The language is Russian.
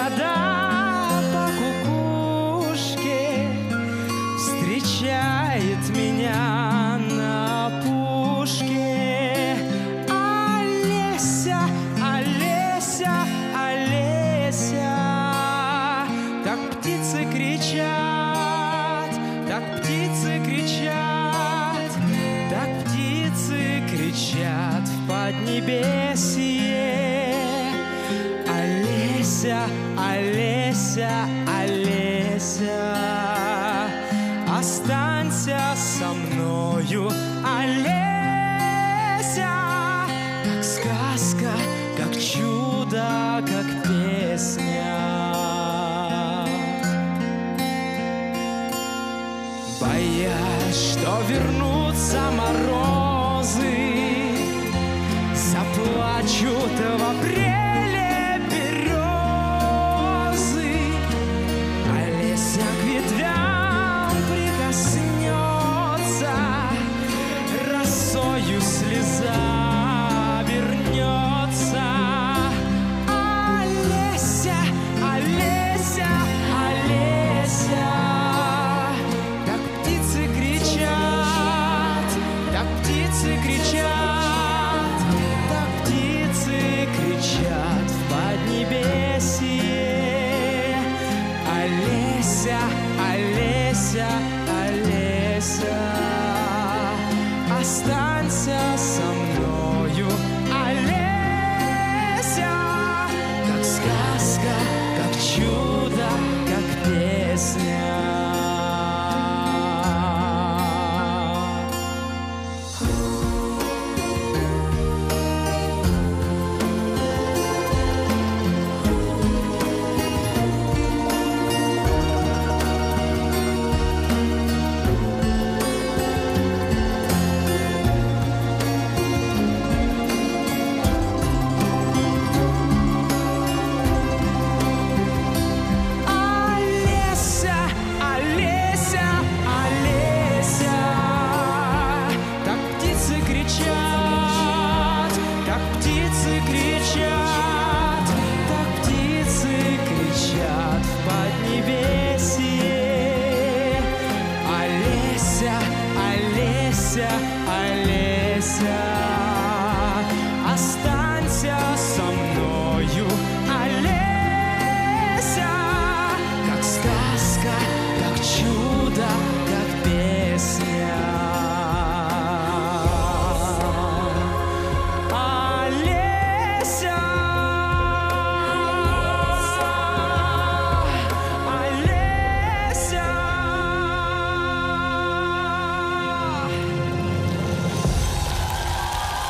года по кукушке встречает меня на пушке. Олеся, Олеся, Олеся, так птицы кричат, так птицы кричат, так птицы кричат в поднебесье. Олеся, Олеся, Олеся, останься со мною, Олеся, как сказка, как чудо, как песня. Боясь, что вернутся морозы, заплачу